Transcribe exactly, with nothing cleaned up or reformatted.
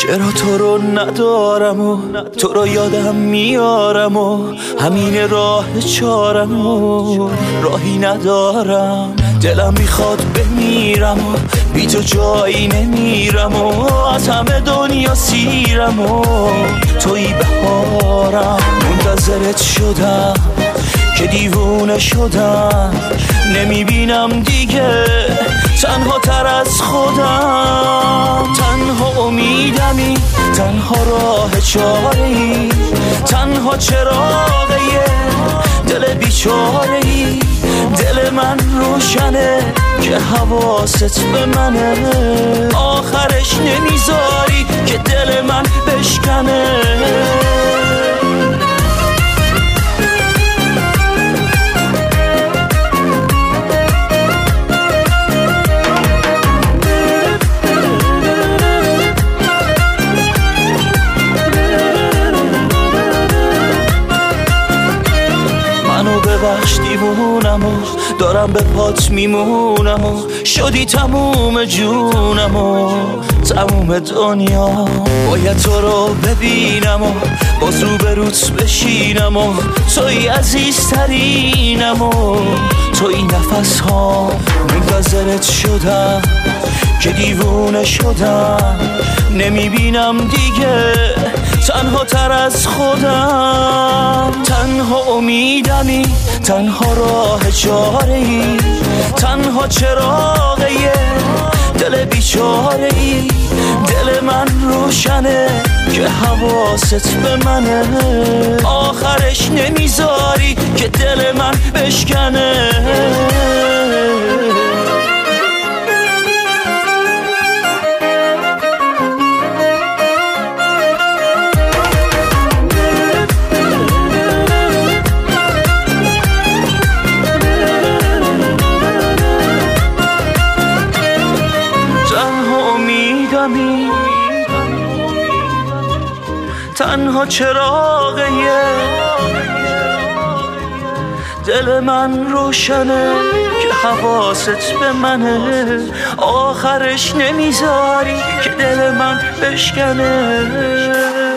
چرا تو رو ندارم و تو رو یادم میارم و همین راه چارم و راهی ندارم. دلم میخواد بمیرم و بی تو جایی نمیرم و از همه دنیا سیرم و توی بهارم. منتظرت شدم که دیوونه شدم، نمیبینم دیگه تنها تر از خودم. تنها امیدمی، تنها راه چاره‌ای، تنها چراغه دل بیچاره‌ای. دل من روشنه که حواست به منه، آخرش نمیذاری که دل من بشکنه. منو ببخش دیوونم و دارم به پات میمونم و شدی تموم جونم و تموم دنیا. باید تو رو ببینم و باز رو به روت بشینم و توی عزیزترینم و توی نفس ها. منتظرت شدم که دیوونه شدم، نمیبینم دیگه تنها تر از خودم. تنها امیدمی، تنها راه چاره‌ای، تنها چراغه دل بیچاره‌ای. دل من روشنه که حواست به منه، آخرش نمیذاری که دل من بشکنه. تنها چراغه دل من روشنه که حواست به منه، آخرش نمیذاری که دل من بشکنه.